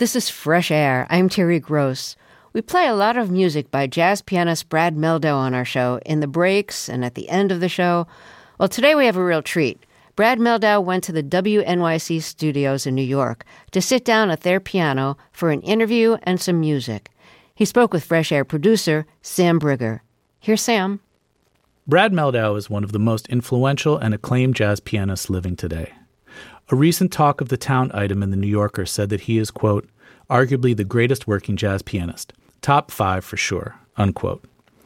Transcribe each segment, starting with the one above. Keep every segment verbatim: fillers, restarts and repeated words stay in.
This is Fresh Air. I'm Terry Gross. We play a lot of music by jazz pianist Brad Mehldau on our show, in the breaks and at the end of the show. Well, today we have a real treat. Brad Mehldau went to the W N Y C studios in New York to sit down at their piano for an interview and some music. He spoke with Fresh Air producer Sam Brigger. Here's Sam. Brad Mehldau is one of the most influential and acclaimed jazz pianists living today. A recent Talk of the Town item in The New Yorker said that he is, quote, arguably the greatest working jazz pianist. Top five for sure, unquote.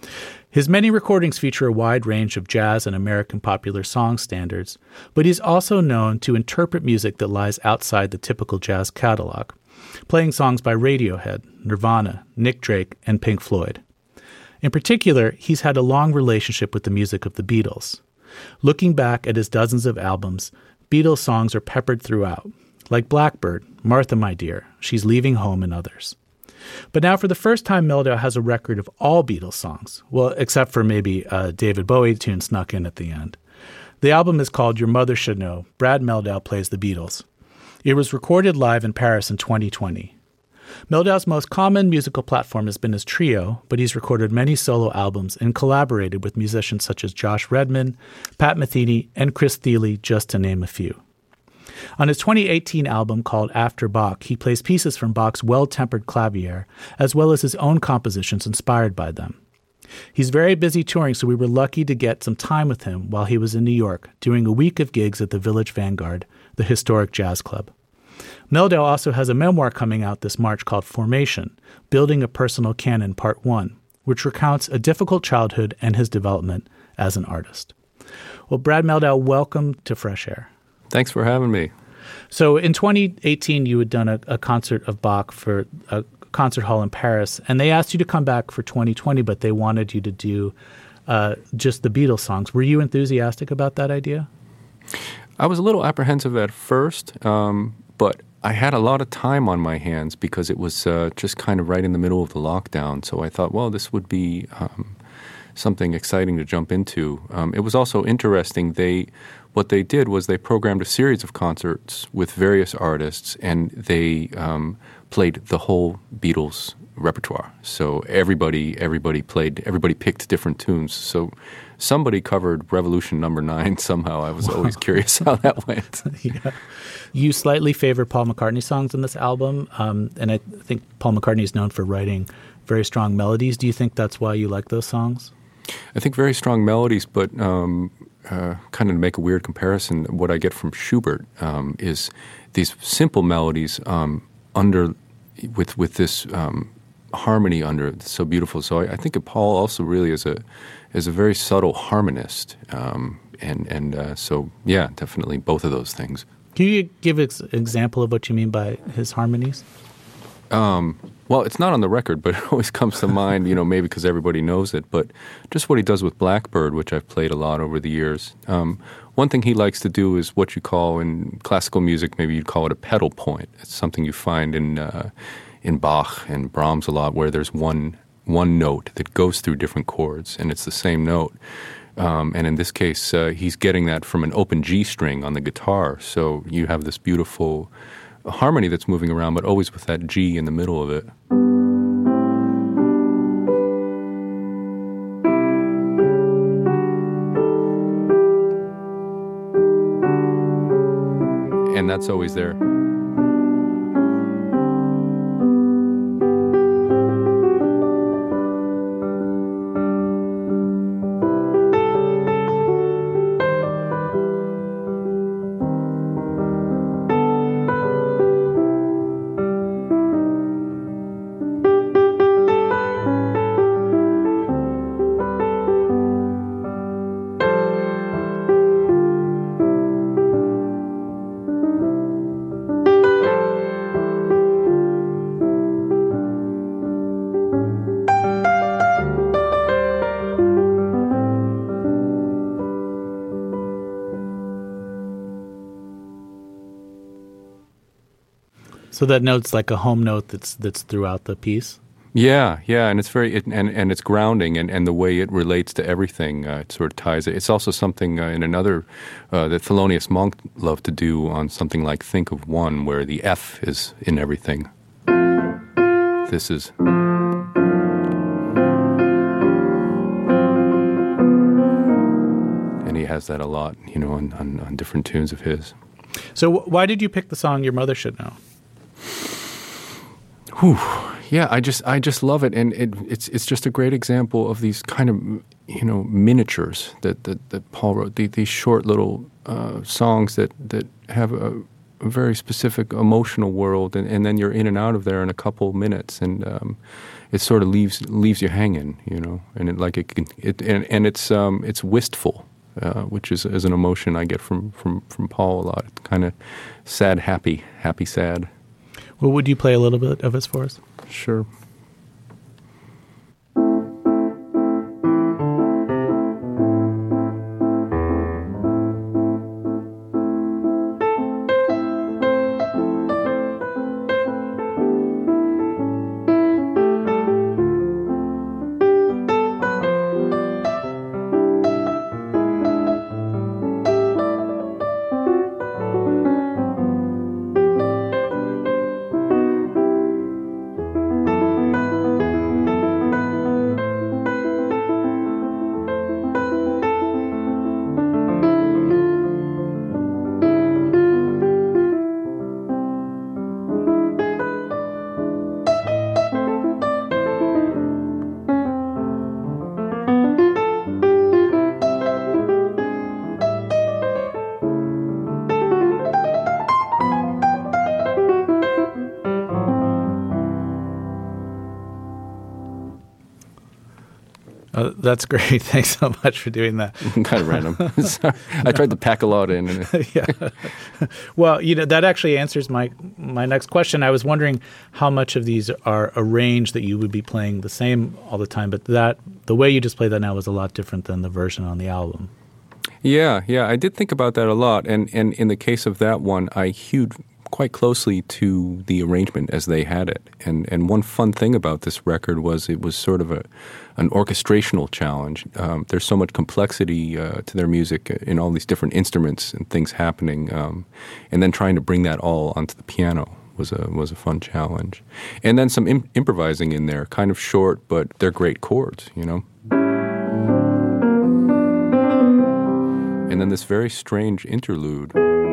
His many recordings feature a wide range of jazz and American popular song standards, but he's also known to interpret music that lies outside the typical jazz catalog, playing songs by Radiohead, Nirvana, Nick Drake, and Pink Floyd. In particular, he's had a long relationship with the music of the Beatles. Looking back at his dozens of albums, Beatles songs are peppered throughout, like Blackbird, Martha My Dear, She's Leaving Home, and others. But now for the first time, Mehldau has a record of all Beatles songs, well, except for maybe a David Bowie tune snuck in at the end. The album is called Your Mother Should Know, Brad Mehldau Plays the Beatles. It was recorded live in Paris in twenty twenty. Mehldau's most common musical platform has been his trio, but he's recorded many solo albums and collaborated with musicians such as Josh Redman, Pat Metheny, and Chris Thile, just to name a few. On his twenty eighteen album called After Bach, he plays pieces from Bach's Well-Tempered Clavier, as well as his own compositions inspired by them. He's very busy touring, so we were lucky to get some time with him while he was in New York, doing a week of gigs at the Village Vanguard, the historic jazz club. Mehldau also has a memoir coming out this March called Formation, Building a Personal Canon Part one, which recounts a difficult childhood and his development as an artist. Well, Brad Mehldau, welcome to Fresh Air. Thanks for having me. So in twenty eighteen, you had done a, a concert of Bach for a concert hall in Paris, and they asked you to come back for twenty twenty, but they wanted you to do uh, just the Beatles songs. Were you enthusiastic about that idea? I was a little apprehensive at first, um, but I had a lot of time on my hands because it was uh, just kind of right in the middle of the lockdown. So I thought, well, this would be um, something exciting to jump into. Um, it was also interesting. They, what they did was they programmed a series of concerts with various artists, and they um, played the whole Beatles repertoire. So everybody, everybody played, everybody picked different tunes. So somebody covered Revolution Number Nine somehow. I was always curious how that went. Yeah. You slightly favor Paul McCartney songs on this album, um, and I think Paul McCartney is known for writing very strong melodies. Do you think that's why you like those songs? I think very strong melodies, but um, uh, kind of to make a weird comparison, what I get from Schubert um, is these simple melodies um, under with with this um, harmony under it. It's so beautiful. So I, I think of Paul also really as a as a very subtle harmonist, um, and and uh, so yeah, definitely both of those things. Can you give an example of what you mean by his harmonies? Um, well, it's not on the record, but it always comes to mind, you know, maybe because everybody knows it, but just what he does with Blackbird, which I've played a lot over the years. Um, one thing he likes to do is what you call in classical music, maybe you'd call it a pedal point. It's something you find in uh, in Bach and Brahms a lot, where there's one one note that goes through different chords, and it's the same note. Um, and in this case, uh, he's getting that from an open G string on the guitar. So you have this beautiful harmony that's moving around, but always with that G in the middle of it. And that's always there. So that note's like a home note that's that's throughout the piece? Yeah, yeah, and it's very it, and and it's grounding, and, and the way it relates to everything, uh, it sort of ties it. It's also something uh, in another uh, that Thelonious Monk loved to do on something like Think of One, where the F is in everything. this is. And he has that a lot, you know, on, on, on different tunes of his. So wh- why did you pick the song Your Mother Should Know? Whew. Yeah, I just I just love it, and it, it's it's just a great example of these kind of, you know, miniatures that that, that Paul wrote. The, these short little uh, songs that that have a, a very specific emotional world, and, and then you're in and out of there in a couple minutes, and um, it sort of leaves leaves you hanging, you know, and it like it can it and, and it's um it's wistful, uh, which is is an emotion I get from from from Paul a lot. It's kind of sad, happy, happy, sad. Well, would you play a little bit of this for us? Sure. Uh, that's great. Thanks so much for doing that. Kind of random. Sorry. I tried to pack a lot in. Yeah. Well, you know, that actually answers my my next question. I was wondering how much of these are arranged that you would be playing the same all the time, but that the way you just played that now was a lot different than the version on the album. Yeah, yeah. I did think about that a lot. And, and in the case of that one, I hewed quite closely to the arrangement as they had it. And and one fun thing about this record was it was sort of a an orchestrational challenge. Um, there's so much complexity uh, to their music in all these different instruments and things happening, um, and then trying to bring that all onto the piano was a was a fun challenge. And then some im- improvising in there, kind of short, but they're great chords, you know. And then this very strange interlude.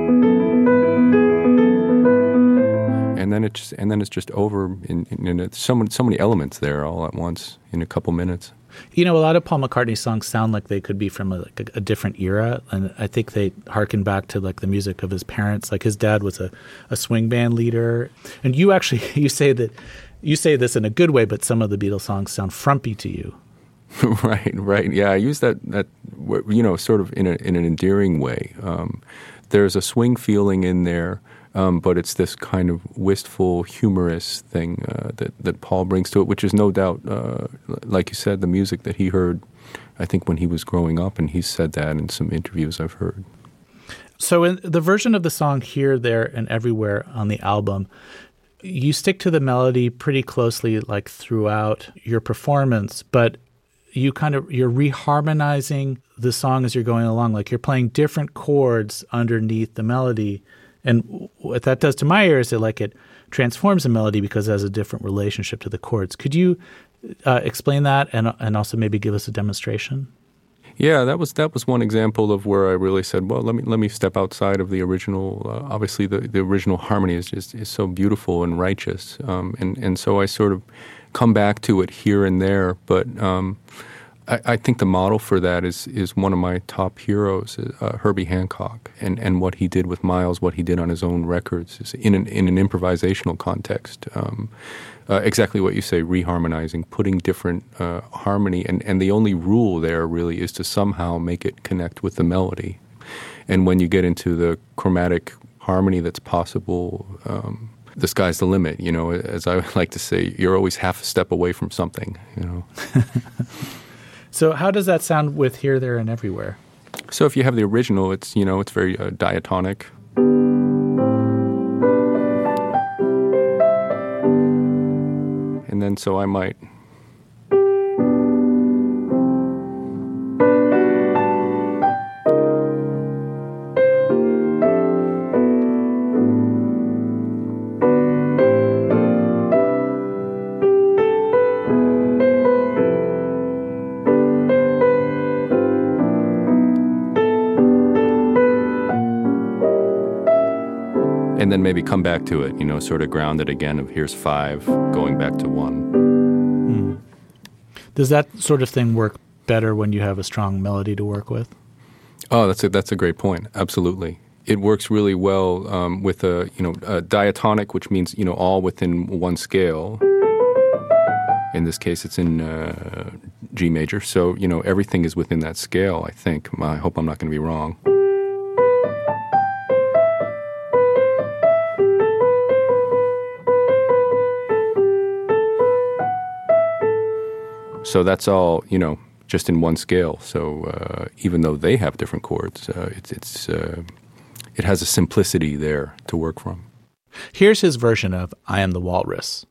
And then it's and then it's just over. In, in, in it's so many so many elements there all at once in a couple minutes. You know, a lot of Paul McCartney songs sound like they could be from a, like a, a different era, and I think they harken back to like the music of his parents. Like his dad was a, a swing band leader, and you actually you say that you say this in a good way, but some of the Beatles songs sound frumpy to you. Right, right. Yeah, I use that that you know sort of in a, in an endearing way. Um, there's a swing feeling in there. Um, but it's this kind of wistful, humorous thing uh, that, that Paul brings to it, which is no doubt, uh, like you said, the music that he heard, I think, when he was growing up, and he's said that in some interviews I've heard. So in the version of the song Here, There, and Everywhere on the album, you stick to the melody pretty closely like throughout your performance, but you kind of, you're reharmonizing the song as you're going along, like you're playing different chords underneath the melody. And what that does to my ear is it like it transforms the melody because it has a different relationship to the chords. Could you uh, explain that and and also maybe give us a demonstration? Yeah, that was that was one example of where I really said, well, let me let me step outside of the original. Uh, obviously, the, the original harmony is just is so beautiful and righteous, um, and and so I sort of come back to it here and there, but. Um, I, I think the model for that is is one of my top heroes, uh, Herbie Hancock, and, and what he did with Miles, what he did on his own records, is in an in an improvisational context. Um, uh, exactly what you say, reharmonizing, putting different uh, harmony, and, and the only rule there really is to somehow make it connect with the melody. And when you get into the chromatic harmony that's possible, um, the sky's the limit. You know, as I like to say, you're always half a step away from something. You know. So how does that sound with Here, There, and Everywhere? So if you have the original, it's, you know, it's very uh, diatonic. And then so I might... then maybe come back to it, you know, sort of ground it again of here's five, going back to one. Hmm. Does that sort of thing work better when you have a strong melody to work with? Oh, that's a, that's a great point. Absolutely. It works really well um, with a, you know, a diatonic, which means, you know, all within one scale. In this case, it's in uh, G major. So, you know, everything is within that scale, I think. I hope I'm not going to be wrong. So that's all, you know, just in one scale. So uh, even though they have different chords, uh, it's, it's, uh, it has a simplicity there to work from. Here's his version of I Am the Walrus.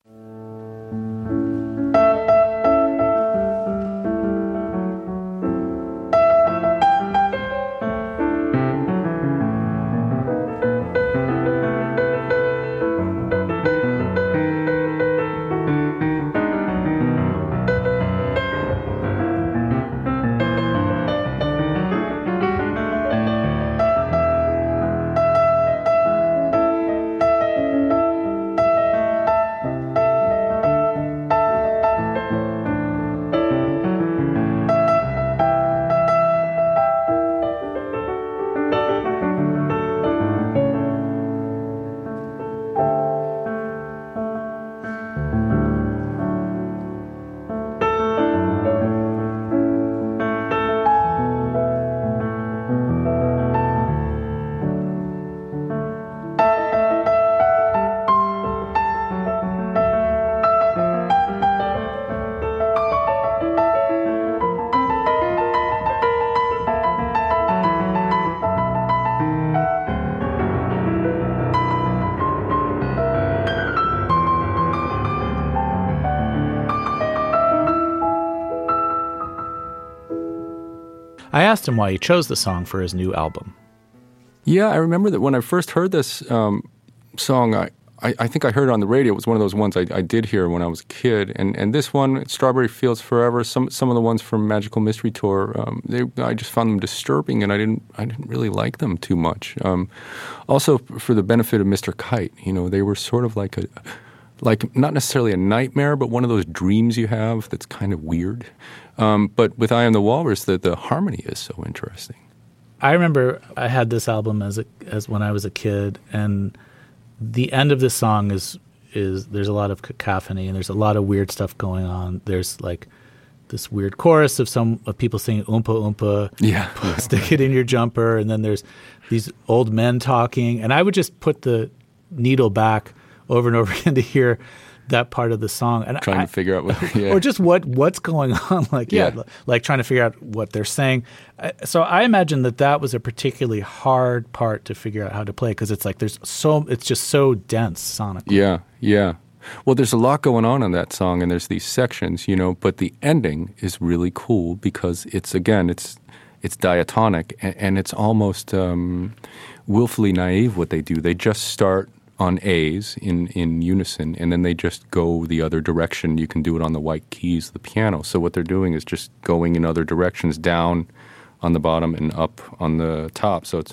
I asked him why he chose the song for his new album. Yeah, I remember that when I first heard this um, song, I, I, I think I heard it on the radio. It was one of those ones I, I did hear when I was a kid. And, and this one, Strawberry Fields Forever, some some of the ones from Magical Mystery Tour, um, they, I just found them disturbing, and I didn't I didn't really like them too much. Um, also, for the benefit of Mister Kite, you know, they were sort of like a like not necessarily a nightmare, but one of those dreams you have that's kind of weird. Um, but with I Am the Walrus, the, the harmony is so interesting. I remember I had this album as a, as when I was a kid, and the end of this song is is there's a lot of cacophony and there's a lot of weird stuff going on. There's like this weird chorus of some of people singing Oompa Oompa, yeah, stick it in your jumper, and then there's these old men talking, and I would just put the needle back over and over again to hear that part of the song, and trying I, to figure out what, yeah. or just what what's going on, like yeah, yeah, like trying to figure out what they're saying. So I imagine that that was a particularly hard part to figure out how to play, because it's like there's so it's just so dense sonically. Yeah, yeah. Well, there's a lot going on in that song, and there's these sections, you know. But the ending is really cool because it's again, it's it's diatonic, and, and it's almost um, willfully naive what they do. They just start on A's in, in unison, and then they just go the other direction. You can do it on the white keys of the piano. So what they're doing is just going in other directions, down on the bottom and up on the top. So it's...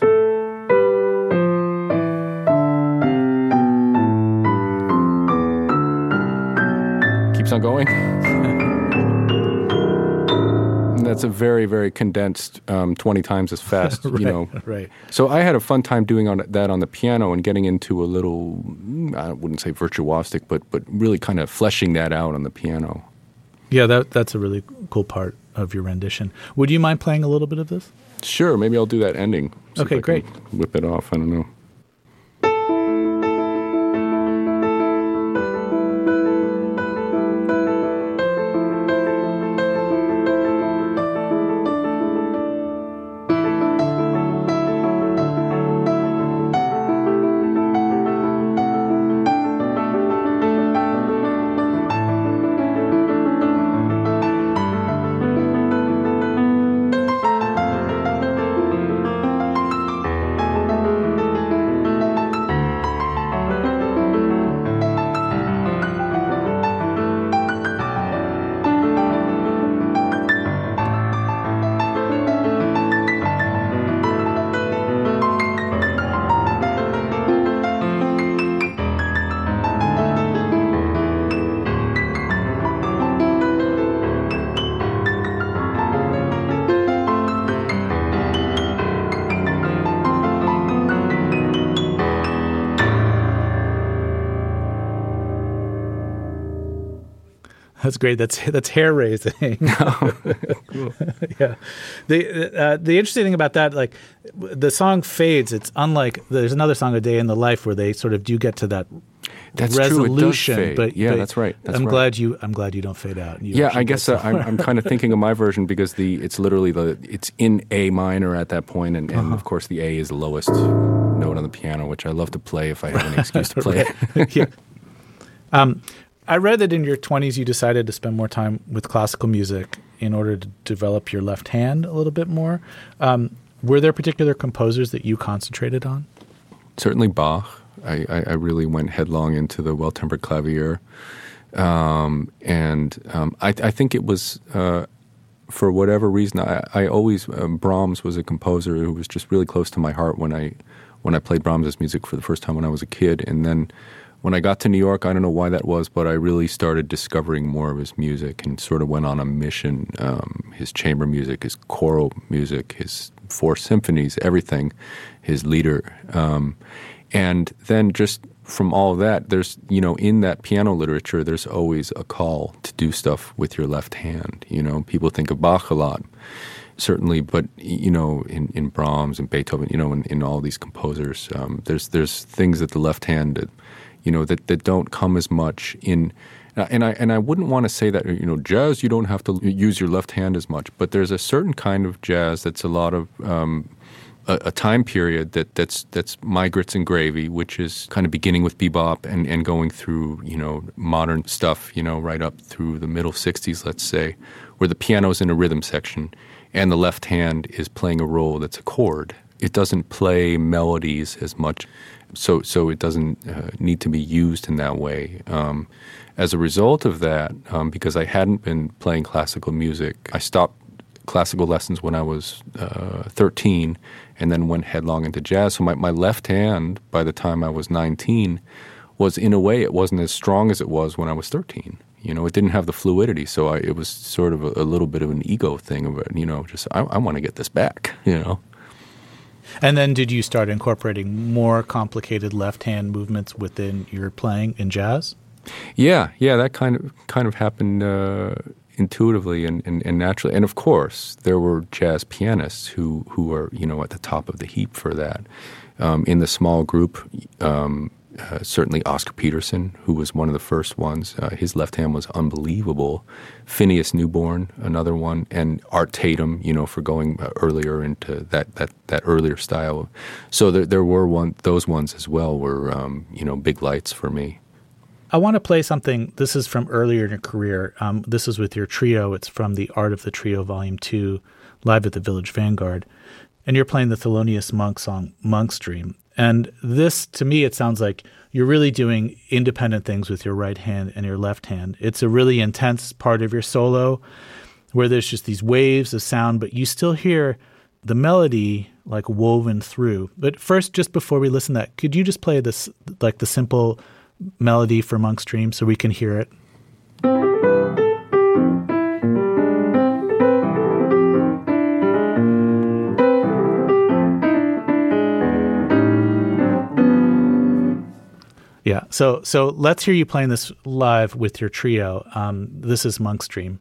keeps on going. That's a very, very condensed, um, twenty times as fast, right, you know. Right. So I had a fun time doing on that on the piano and getting into a little, I wouldn't say virtuosic, but but really kind of fleshing that out on the piano. Yeah, that that's a really cool part of your rendition. Would you mind playing a little bit of this? Sure, maybe I'll do that ending. See okay, if I great. can whip it off, I don't know. That's great. That's that's hair raising. Oh, cool. Yeah. The uh, the interesting thing about that, like the song fades. It's unlike there's another song, A Day in the Life, where they sort of do get to that that's resolution. True. It does fade. But yeah, but that's right. That's I'm right. glad you. I'm glad you don't fade out. You yeah, I get guess uh, I'm, I'm kind of thinking of my version because the it's literally the it's in A minor at that point, and, and Uh-huh. of course the A is the lowest note on the piano, which I love to play if I have any excuse to play it. Yeah. Um, I read that in your twenties you decided to spend more time with classical music in order to develop your left hand a little bit more. Um, were there particular composers that you concentrated on? Certainly Bach. I, I, I really went headlong into the Well-Tempered Clavier. Um, and um, I, I think it was, uh, for whatever reason, I, I always, um, Brahms was a composer who was just really close to my heart when I, when I played Brahms's music for the first time when I was a kid. And then when I got to New York, I don't know why that was, but I really started discovering more of his music and sort of went on a mission. Um, his chamber music, his choral music, his four symphonies, everything, his lieder. Um, and then just from all of that, there's, you know, in that piano literature, there's always a call to do stuff with your left hand. You know, people think of Bach a lot, certainly, but, you know, in, in Brahms and Beethoven, you know, in, in all these composers, um, there's there's things that the left hand, that, you know, that, that don't come as much in. And I and I wouldn't want to say that, you know, jazz, you don't have to use your left hand as much, but there's a certain kind of jazz that's a lot of um, a, a time period that that's that's my grits and gravy, which is kind of beginning with bebop and, and going through, you know, modern stuff, you know, right up through the middle sixties, let's say, where the piano's in a rhythm section and the left hand is playing a role that's a chord. It doesn't play melodies as much, so so it doesn't uh, need to be used in that way. Um, as a result of that, um, because I hadn't been playing classical music, I stopped classical lessons when I was uh, thirteen and then went headlong into jazz. So my, my left hand, by the time I was nineteen, was, in a way, it wasn't as strong as it was when I was thirteen. You know, it didn't have the fluidity, so I, it was sort of a, a little bit of an ego thing of it, you know, just I, I want to get this back, you know. And then did you start incorporating more complicated left-hand movements within your playing in jazz? Yeah, yeah, that kind of kind of happened uh, intuitively and, and, and naturally. And of course, there were jazz pianists who, who were, you know, at the top of the heap for that. Um, in the small group, um, uh, certainly Oscar Peterson, who was one of the first ones. Uh, his left hand was unbelievable. Phineas Newborn, another one, and Art Tatum, you know, for going uh, earlier into that, that, that earlier style. So there, there were one those ones as well were, um, you know, big lights for me. I want to play something. This is from earlier in your career. Um, this is with your trio. It's from The Art of the Trio, Volume two, live at the Village Vanguard. And you're playing the Thelonious Monk song, Monk's Dream. And this, to me, it sounds like you're really doing independent things with your right hand and your left hand. It's a really intense part of your solo where there's just these waves of sound, but you still hear the melody like woven through. But first, just before we listen to that, could you just play this, like the simple melody for Monk's Dream so we can hear it? Yeah, so so let's hear you playing this live with your trio. Um, this is Monk's Dream.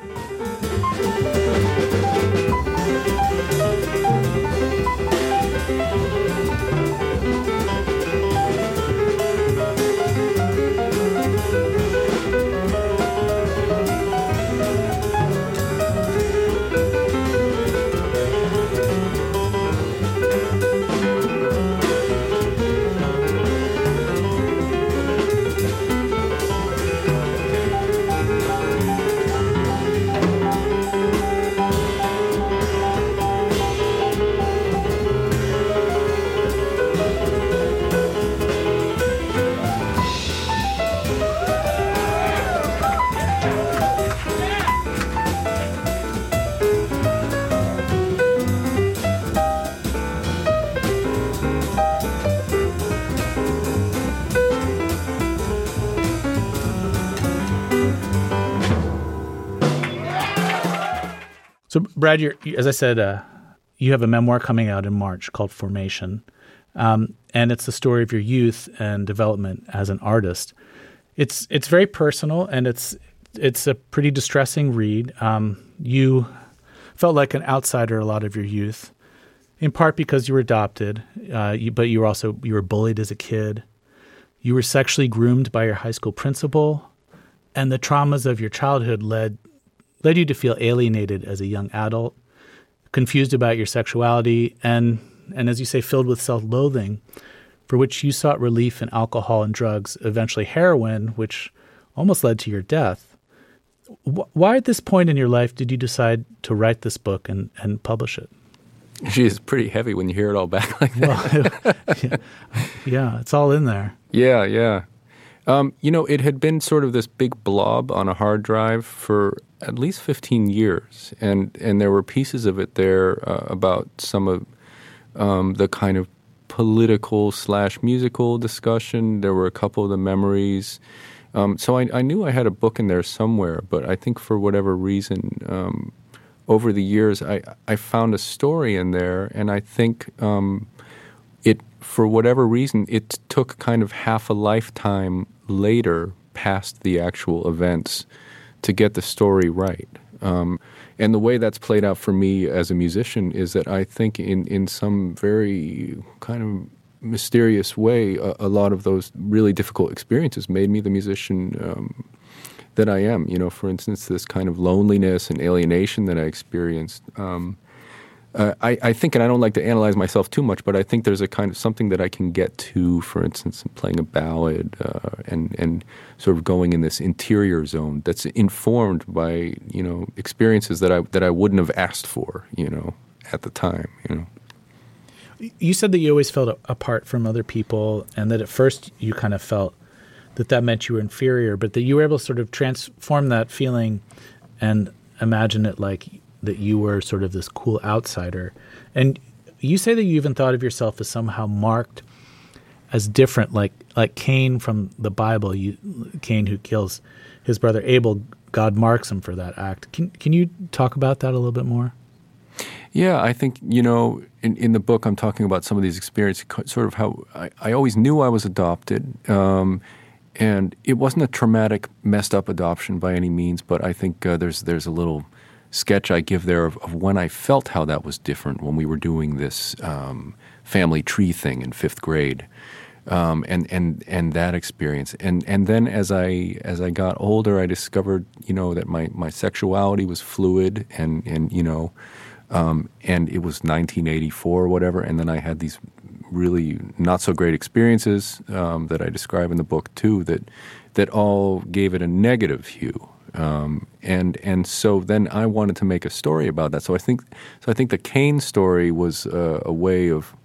So, Brad, you're, as I said, uh, you have a memoir coming out in March called Formation, um, and it's the story of your youth and development as an artist. It's it's very personal, and it's it's a pretty distressing read. Um, you felt like an outsider a lot of your youth, in part because you were adopted, uh, you, but you were also you were bullied as a kid. You were sexually groomed by your high school principal, and the traumas of your childhood led led you to feel alienated as a young adult, confused about your sexuality, and and as you say, filled with self-loathing, for which you sought relief in alcohol and drugs, eventually heroin, which almost led to your death. Why at this point in your life did you decide to write this book and, and publish it? Gee, it's pretty heavy when you hear it all back like that. Well, yeah, yeah, it's all in there. Yeah, yeah. Um, you know, it had been sort of this big blob on a hard drive for at least fifteen years. And, and there were pieces of it there uh, about some of um, the kind of political slash musical discussion. There were a couple of the memories. Um, so I, I knew I had a book in there somewhere, but I think for whatever reason, um, over the years, I, I found a story in there, and I think um, it, for whatever reason, it took kind of half a lifetime later past the actual events to get the story right. Um, and the way that's played out for me as a musician is that I think in, in some very kind of mysterious way, a, a lot of those really difficult experiences made me the musician um, that I am. You know, for instance, this kind of loneliness and alienation that I experienced. Um, uh, I, I think, and I don't like to analyze myself too much, but I think there's a kind of something that I can get to, for instance, in playing a ballad uh, and and sort of going in this interior zone that's informed by, you know, experiences that I that I wouldn't have asked for, you know, at the time, you know. You said that you always felt apart from other people, and that at first you kind of felt that that meant you were inferior, but that you were able to sort of transform that feeling and imagine it like that you were sort of this cool outsider. And you say that you even thought of yourself as somehow marked as different, like like Cain from the Bible. You, Cain who kills his brother Abel, God marks him for that act. Can can you talk about that a little bit more? Yeah, I think, you know, in, in the book I'm talking about some of these experiences, sort of how I, I always knew I was adopted, um, and it wasn't a traumatic, messed up adoption by any means, but I think uh, there's there's a little sketch I give there of, of when I felt how that was different when we were doing this um, family tree thing in fifth grade, um, and and and that experience, and and then as I as I got older, I discovered, you know, that my my sexuality was fluid, and and you know. Um, and it was nineteen eighty-four or whatever, and then I had these really not so great experiences um, that I describe in the book too, that that all gave it a negative hue, um, and and so then I wanted to make a story about that. So I think so I think the Cain story was uh, a way of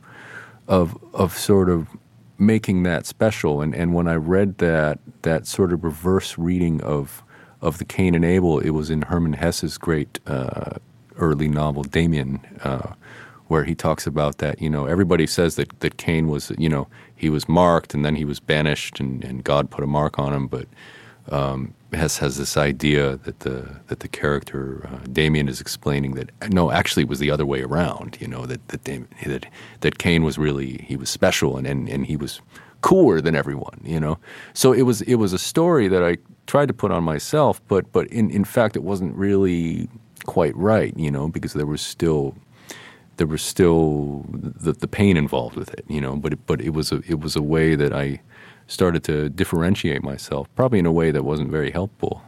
of of sort of making that special. And, and when I read that that sort of reverse reading of of the Cain and Abel, it was in Hermann Hesse's great Uh, early novel, Damien, uh, where he talks about that, you know, everybody says that, that Cain was, you know, he was marked and then he was banished and, and God put a mark on him, but um, Hess has this idea that the that the character, uh, Damien, is explaining that, no, actually it was the other way around, you know, that that Damien, that, that Cain was really, he was special and, and, and he was cooler than everyone, you know. So it was it was a story that I tried to put on myself, but but in, in fact it wasn't really quite right, you know, because there was still there was still the, the pain involved with it, you know. But it, but it was a it was a way that I started to differentiate myself, probably in a way that wasn't very helpful.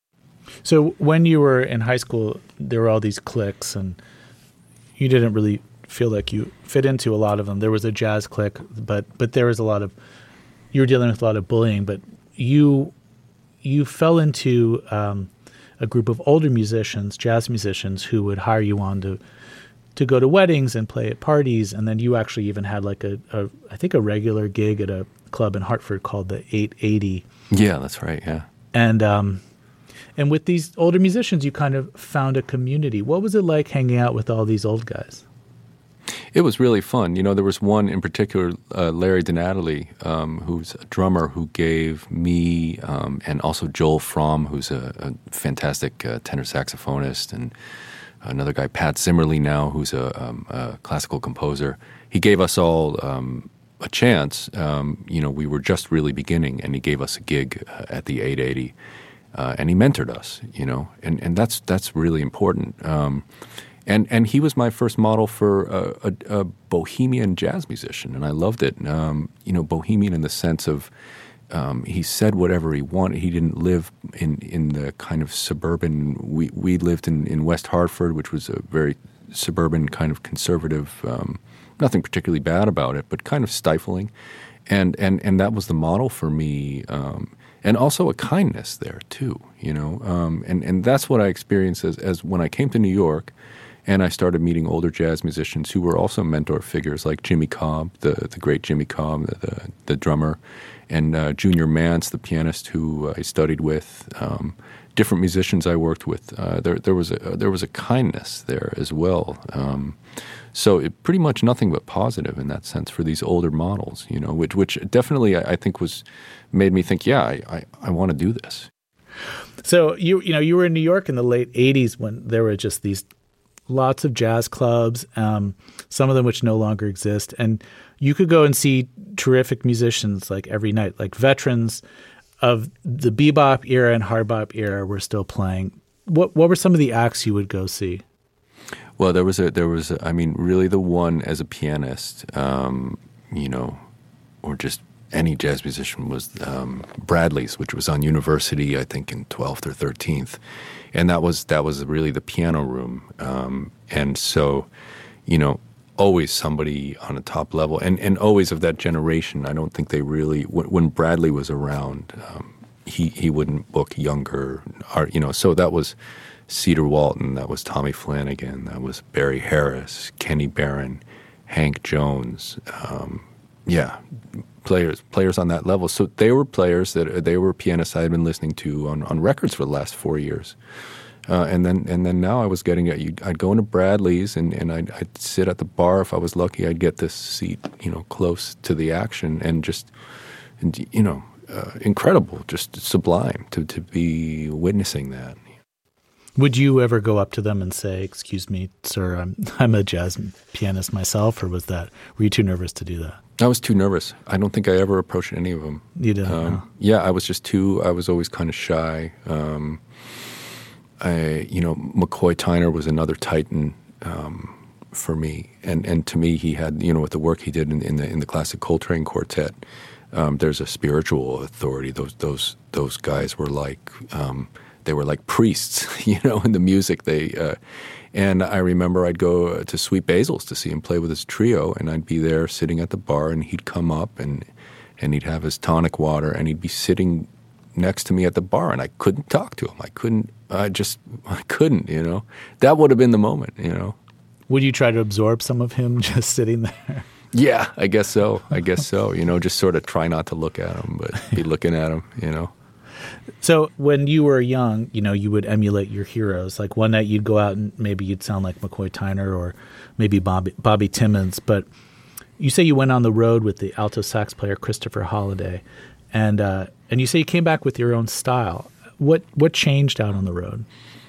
So when you were in high school, there were all these cliques, and you didn't really feel like you fit into a lot of them. There was a jazz clique, but but there was a lot of you were dealing with a lot of bullying. But you you fell into um, a group of older musicians, jazz musicians, who would hire you on to to go to weddings and play at parties, and then you actually even had like a, a I think a regular gig at a club in Hartford called the eight eighty. Yeah, that's right. Yeah, and um, and with these older musicians, you kind of found a community. What was it like hanging out with all these old guys? It was really fun. You know, there was one in particular, uh, Larry Donately, um, who's a drummer who gave me, um, and also Joel Fromm, who's a, a fantastic uh, tenor saxophonist, and another guy, Pat Zimmerly now, who's a, um, a classical composer. He gave us all um, a chance. Um, you know, we were just really beginning, and he gave us a gig uh, at the eight eighty. uh, and he mentored us, you know, and, and that's that's really important. Um, and and he was my first model for a, a, a bohemian jazz musician, and I loved it. Um, you know, bohemian in the sense of um, he said whatever he wanted. He didn't live in, in the kind of suburban. We we lived in, in West Hartford, which was a very suburban kind of conservative. Um, nothing particularly bad about it, but kind of stifling. And and and that was the model for me, um, and also a kindness there too, you know. Um, and and that's what I experienced as, as when I came to New York, and I started meeting older jazz musicians who were also mentor figures, like Jimmy Cobb, the the great Jimmy Cobb, the the, the drummer, and uh, Junior Mance, the pianist who I studied with. Um, different musicians I worked with. Uh, there there was a there was a kindness there as well. Um, So it, pretty much nothing but positive in that sense for these older models, you know, which which definitely I, I think was made me think, yeah, I, I, I want to do this. So you you know you were in New York in the late eighties when there were just these lots of jazz clubs, um, some of them which no longer exist, and you could go and see terrific musicians like every night, like veterans of the bebop era and hard bop era were still playing. What what were some of the acts you would go see? Well, there was a, there was, a, I mean, really the one as a pianist, um, you know, or just any jazz musician was um, Bradley's, which was on University, I think, in twelfth or thirteenth, and that was that was really the piano room, um, and so, you know, always somebody on a top level, and and always of that generation. I don't think they really when, when Bradley was around, um, he he wouldn't book younger art, you know, so that was Cedar Walton, that was Tommy Flanagan, that was Barry Harris, Kenny Barron, Hank Jones, um, yeah, players players on that level. So they were players that they were pianists I had been listening to on, on records for the last four years, uh, and then and then now I was getting it. I'd go into Bradley's and and I'd, I'd sit at the bar. If I was lucky, I'd get this seat, you know, close to the action, and just, and, you know, uh, incredible, just sublime to to be witnessing that. Would you ever go up to them and say, "Excuse me, sir, I'm I'm a jazz pianist myself," or was that were you too nervous to do that? I was too nervous. I don't think I ever approached any of them. You didn't? Um, no. Yeah, I was just too. I was always kind of shy. Um, I, you know, McCoy Tyner was another titan um, for me, and and to me, he had, you know, with the work he did in, in the in the classic Coltrane Quartet. Um, there's a spiritual authority. Those those those guys were like. Um, They were like priests, you know, in the music. They uh, and I remember I'd go to Sweet Basil's to see him play with his trio, and I'd be there sitting at the bar, and he'd come up and and he'd have his tonic water, and he'd be sitting next to me at the bar, and I couldn't talk to him. I couldn't. I just I couldn't. You know, that would have been the moment. You know, would you try to absorb some of him just sitting there? Yeah, I guess so. I guess so. You know, just sort of try not to look at him, but be looking at him. You know. So when you were young, you know, you would emulate your heroes. Like one night you'd go out and maybe you'd sound like McCoy Tyner or maybe Bobby, Bobby Timmons. But you say you went on the road with the alto sax player Christopher Holliday, and uh, and you say you came back with your own style. What what changed out on the road?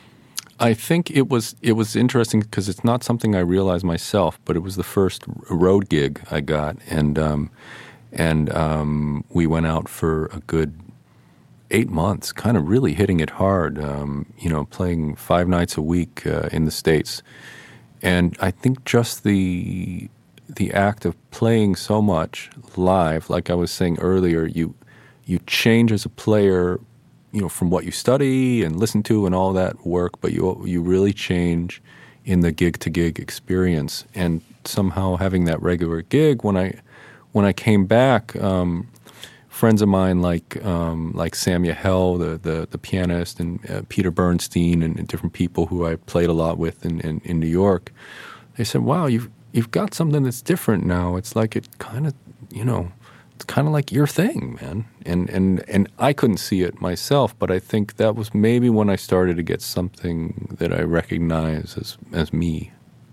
I think it was it was interesting because it's not something I realized myself, but it was the first road gig I got, and um, and um, we went out for a good eight months, kind of really hitting it hard, um, you know, playing five nights a week uh, in the States. And I think just the the act of playing so much live, like I was saying earlier, you you change as a player, you know, from what you study and listen to and all that work, but you you really change in the gig-to-gig experience. And somehow having that regular gig, when I when I came back, um, friends of mine like um, like Sam Yahel, the, the the pianist, and uh, Peter Bernstein, and, and different people who I played a lot with in, in, in New York, they said, "Wow, you've you've got something that's different now. It's like it kind of, you know, it's kind of like your thing, man." And and and I couldn't see it myself, but I think that was maybe when I started to get something that I recognize as as me.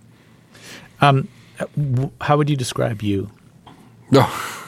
Um, how would you describe you? No.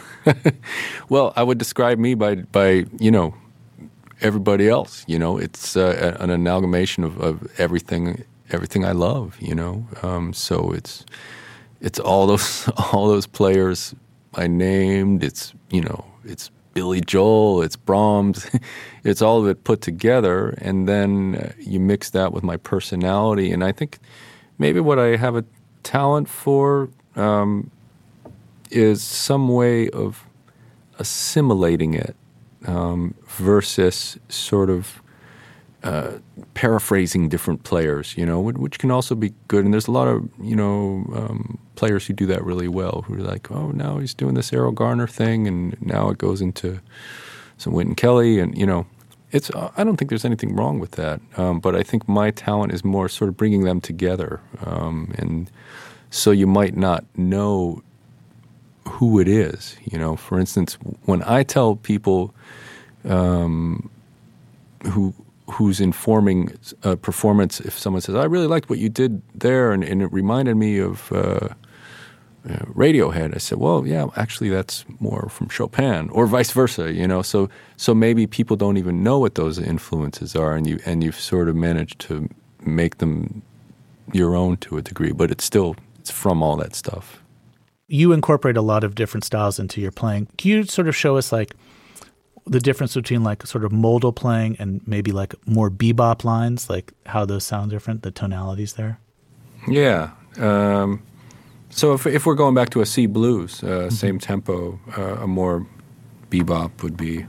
Well, I would describe me by, by you know, everybody else. You know, it's uh, an amalgamation of, of everything, everything I love. You know, um, so it's it's all those all those players I named. It's you know, it's Billy Joel, it's Brahms, it's all of it put together, and then uh, you mix that with my personality, and I think maybe what I have a talent for um, is some way of assimilating it um, versus sort of uh, paraphrasing different players, you know, which can also be good. And there's a lot of, you know, um, players who do that really well, who are like, oh, now he's doing this Errol Garner thing, and now it goes into some Wynton Kelly, and, you know, it's. I don't think there's anything wrong with that, um, but I think my talent is more sort of bringing them together, um, and so you might not know who it is. You know, for instance, when I tell people um, who who's informing a performance, if someone says, I really liked what you did there, and, and it reminded me of uh, uh, Radiohead, I said, well, yeah, actually that's more from Chopin, or vice versa, you know. So so maybe people don't even know what those influences are, and, you, and you've sort of managed to make them your own to a degree, but it's still, it's from all that stuff. You incorporate a lot of different styles into your playing. Can you sort of show us, like, the difference between like sort of modal playing and maybe like more bebop lines, like how those sound different, the tonalities there? Yeah. Um, so if if we're going back to a C blues, uh, mm-hmm. same tempo, uh, a more bebop would be.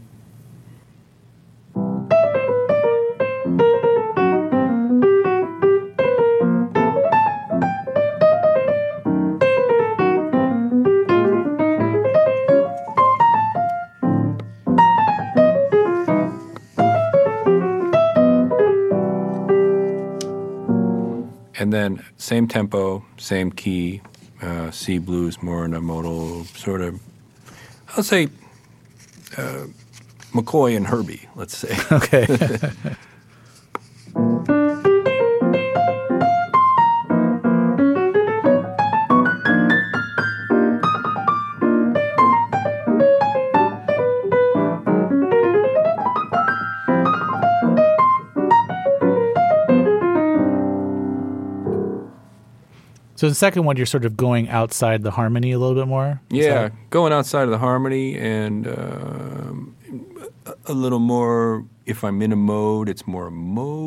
And then same tempo, same key, uh, C blues, more in a modal sort of, I'll say uh, McCoy and Herbie, let's say. Okay. So the second one, you're sort of going outside the harmony a little bit more? Yeah, so, going outside of the harmony and um, a little more, if I'm in a mode, it's more a mode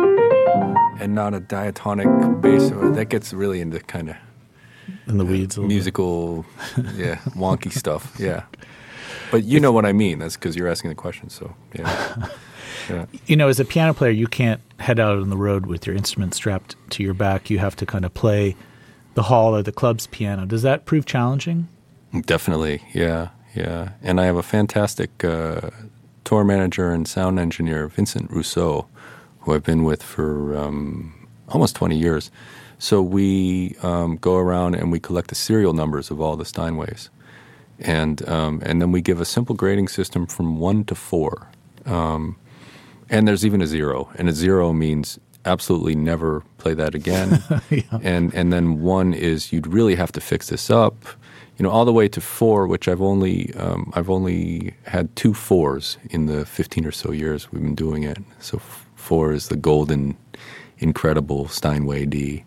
and not a diatonic bass. That gets really into kind of in the weeds, uh, musical, yeah, wonky stuff, yeah. But you know what I mean. That's because you're asking the question, so yeah. Yeah. You know, as a piano player, you can't head out on the road with your instrument strapped to your back. You have to kind of play the hall or the club's piano. Does that prove challenging? Definitely, yeah, yeah. And I have a fantastic uh, tour manager and sound engineer, Vincent Rousseau, who I've been with for um, almost twenty years. So we um, go around and we collect the serial numbers of all the Steinways. And um, and then we give a simple grading system from one to four. Um, and there's even a zero. And a zero means absolutely never play that again. Yeah. And and then one is you'd really have to fix this up. You know, all the way to four, which I've only um, I've only had two fours in the fifteen or so years we've been doing it. So f- four is the golden, incredible Steinway D.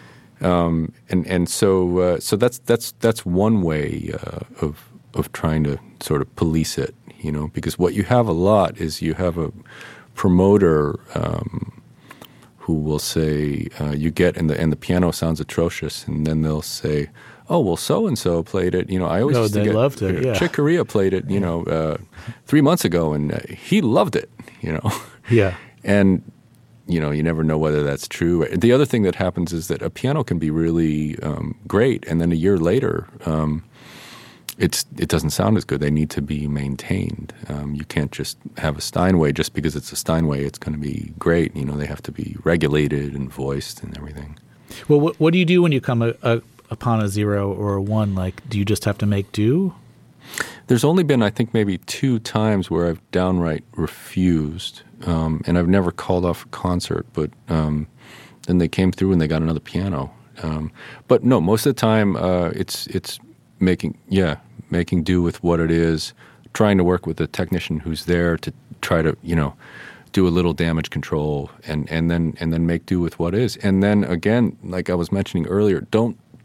Um, and and so uh, so that's that's that's one way uh, of of trying to sort of police it, you know, because what you have a lot is you have a promoter um, who will say uh, you get and the and the piano sounds atrocious, and then they'll say, oh well, so and so played it. You know, I always no, used they to get, loved it. Yeah. Chick Corea played it, you know, uh, three months ago, and uh, he loved it. You know, yeah, and. You know, you never know whether that's true. The other thing that happens is that a piano can be really um, great, and then a year later, um, it's it doesn't sound as good. They need to be maintained. Um, you can't just have a Steinway just because it's a Steinway. It's going to be great. You know, they have to be regulated and voiced and everything. Well, what, what do you do when you come a, a, upon a zero or a one? Like, do you just have to make do? There's only been, I think, maybe two times where I've downright refused. Um, and I've never called off a concert, but um, then they came through and they got another piano. Um, but no, most of the time uh, it's it's making yeah making do with what it is, trying to work with the technician who's there to try to you know do a little damage control and, and then and then make do with what is. And then again, like I was mentioning earlier, don't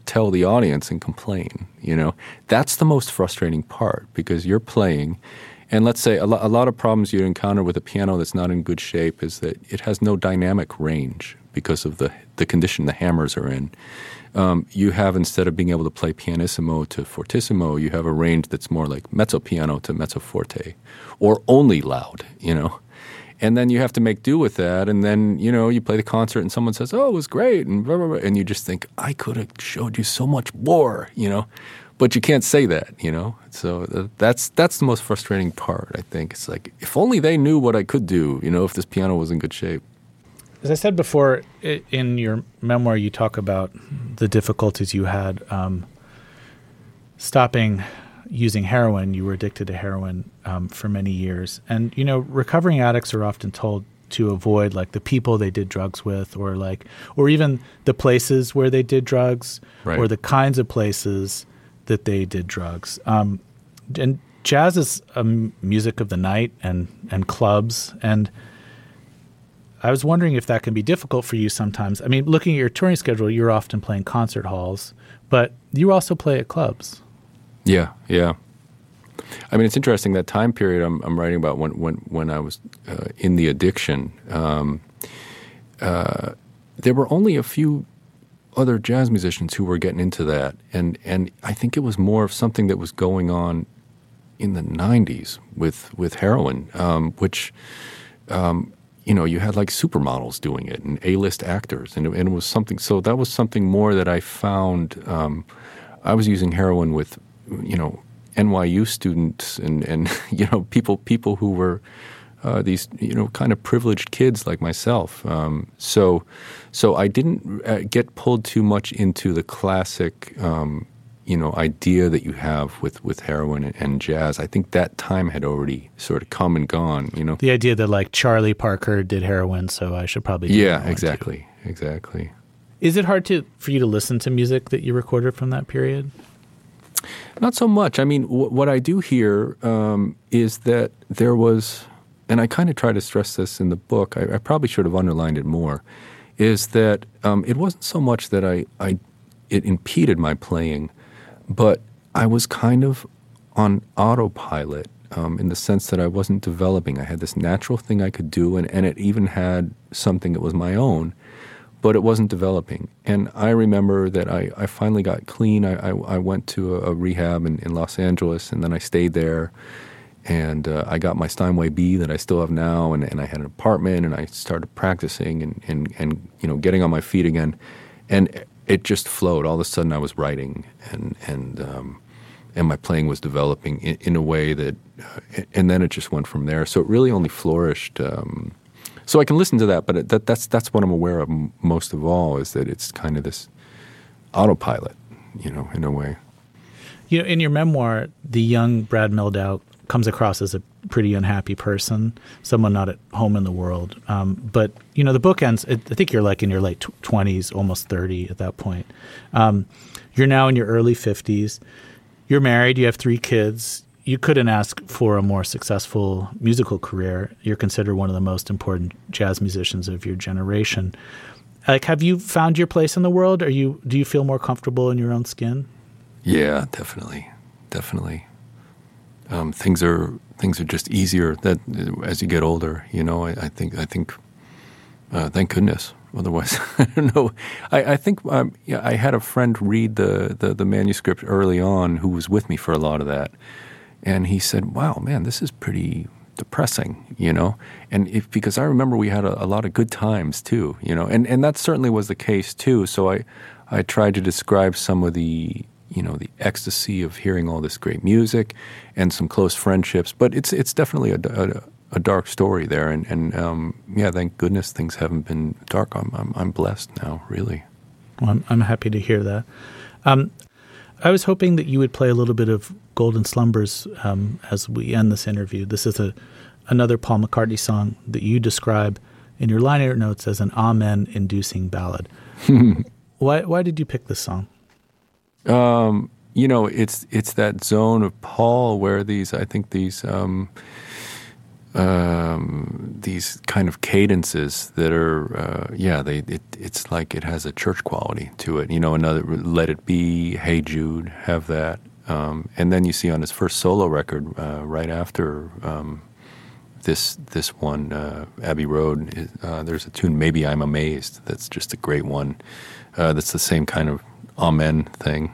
tell the audience and complain, you know. That's the most frustrating part because you're playing, and let's say a, lo- a lot of problems you encounter with a piano that's not in good shape is that it has no dynamic range because of the, the condition the hammers are in. Um, you have, instead of being able to play pianissimo to fortissimo, you have a range that's more like mezzo piano to mezzo forte, or only loud, you know. And then you have to make do with that, and then, you know, you play the concert and someone says, oh, it was great, and blah, blah, blah, and you just think, I could have showed you so much more, you know. But you can't say that, you know. So that's that's the most frustrating part, I think. It's like, if only they knew what I could do, you know, if this piano was in good shape. As I said before, in your memoir, you talk about the difficulties you had um, stopping using heroin. You were addicted to heroin um, for many years. And, you know, recovering addicts are often told to avoid, like, the people they did drugs with, or, like, or even the places where they did drugs, right, or the kinds of places that they did drugs. Um, and jazz is um, music of the night and, and clubs, and I was wondering if that can be difficult for you sometimes. I mean, looking at your touring schedule, you're often playing concert halls, but you also play at clubs. Yeah, yeah. I mean, it's interesting, that time period I'm, I'm writing about when when, when I was uh, in the addiction. Um, uh, there were only a few other jazz musicians who were getting into that, and and I think it was more of something that was going on in the nineties with with heroin, um, which. Um, You know, you had like supermodels doing it and A-list actors, and it, and it was something. So that was something more that I found. Um, I was using heroin with, you know, N Y U students and and you know people people who were uh, these you know kind of privileged kids like myself. Um, so so I didn't uh, get pulled too much into the classic. Um, you know, idea that you have with, with heroin and, and jazz. I think that time had already sort of come and gone, you know. The idea that, like, Charlie Parker did heroin, so I should probably do Yeah, heroin exactly, too. exactly. Is it hard to for you to listen to music that you recorded from that period? Not so much. I mean, w- what I do hear um, is that there was, and I kind of try to stress this in the book, I, I probably should have underlined it more, is that um, it wasn't so much that I, I it impeded my playing, but I was kind of on autopilot um, in the sense that I wasn't developing. I had this natural thing I could do, and, and it even had something that was my own, but it wasn't developing. And I remember that I, I finally got clean. I, I, I went to a, a rehab in, in Los Angeles, and then I stayed there, and uh, I got my Steinway B that I still have now, and, and I had an apartment, and I started practicing and, and, and you know getting on my feet again. And it just flowed. All of a sudden, I was writing, and and um, and my playing was developing in, in a way that, uh, and then it just went from there. So it really only flourished. Um, so I can listen to that, but it, that that's that's what I'm aware of most of all, is that it's kind of this autopilot, you know, in a way. You know, in your memoir, the young Brad Mehldau comes across as a pretty unhappy person, someone not at home in the world. Um, but, you know, the book ends, I think you're like in your late twenties, almost thirty at that point. Um, you're now in your early fifties. You're married. You have three kids. You couldn't ask for a more successful musical career. You're considered one of the most important jazz musicians of your generation. Like, have you found your place in the world? Are you, do you feel more comfortable in your own skin? Yeah, definitely. Definitely. Um, things are things are just easier that as you get older. You know, I, I think I think uh, thank goodness. Otherwise, I don't know. I, I think um, yeah, I had a friend read the, the the manuscript early on who was with me for a lot of that, and he said, "Wow, man, this is pretty depressing." You know, and if because I remember we had a, a lot of good times too. You know, and and that certainly was the case too. So I I tried to describe some of the. You know, the ecstasy of hearing all this great music and some close friendships. But it's it's definitely a, a, a dark story there. And, and um, yeah, thank goodness things haven't been dark. I'm I'm, I'm blessed now, really. Well, I'm, I'm happy to hear that. Um, I was hoping that you would play a little bit of Golden Slumbers um, as we end this interview. This is a another Paul McCartney song that you describe in your liner notes as an amen-inducing ballad. Why why did you pick this song? Um, you know, it's it's that zone of Paul where these, I think these um, um, these kind of cadences that are, uh, yeah, they it, it's like it has a church quality to it. You know, another Let It Be, Hey Jude, have that. Um, and then you see on his first solo record, uh, right after um, this this one, uh, Abbey Road, uh, there's a tune, Maybe I'm Amazed, that's just a great one. Uh, that's the same kind of amen thing.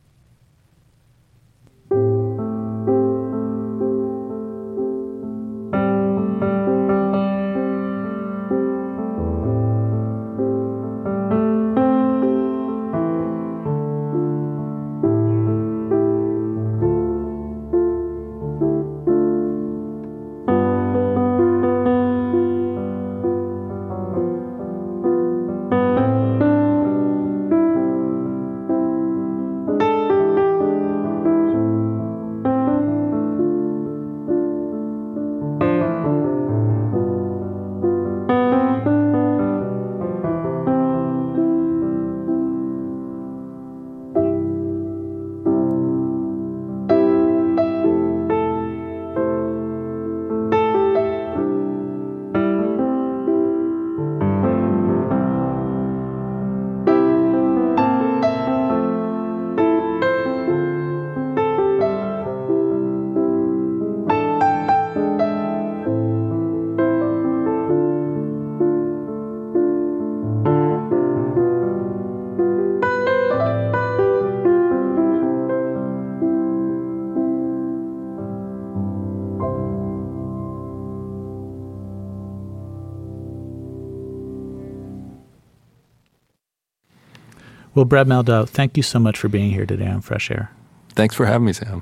Well, Brad Mehldau, thank you so much for being here today on Fresh Air. Thanks for having me, Sam.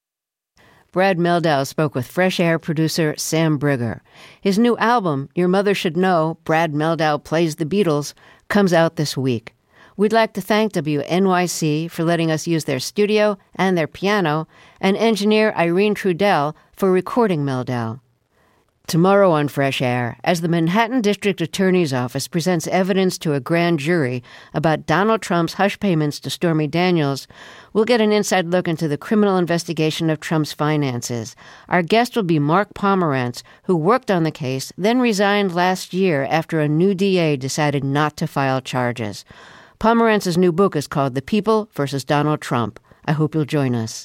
Brad Mehldau spoke with Fresh Air producer Sam Briger. His new album, Your Mother Should Know, Brad Mehldau Plays the Beatles, comes out this week. We'd like to thank W N Y C for letting us use their studio and their piano, and engineer Irene Trudell for recording Mehldau. Tomorrow on Fresh Air, as the Manhattan District Attorney's Office presents evidence to a grand jury about Donald Trump's hush payments to Stormy Daniels, we'll get an inside look into the criminal investigation of Trump's finances. Our guest will be Mark Pomerantz, who worked on the case, then resigned last year after a new D A decided not to file charges. Pomerantz's new book is called The People versus Donald Trump. I hope you'll join us.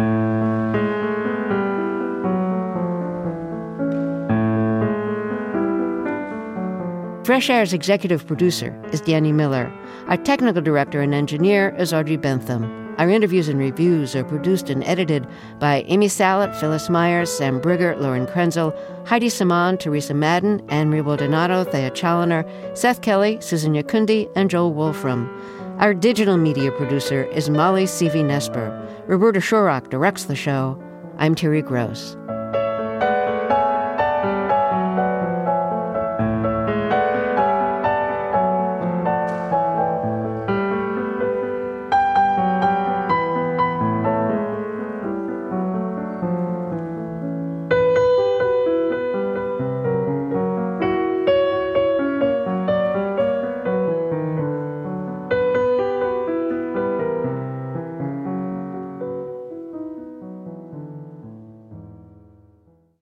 Fresh Air's executive producer is Danny Miller. Our technical director and engineer is Audrey Bentham. Our interviews and reviews are produced and edited by Amy Salet, Phyllis Myers, Sam Briger, Lauren Krenzel, Heidi Saman, Teresa Madden, Anne-Marie Baldonado, Thea Chaloner, Seth Kelly, Susan Yakundi, and Joel Wolfram. Our digital media producer is Molly Seavey-Nesper. Roberta Shorrock directs the show. I'm Terry Gross.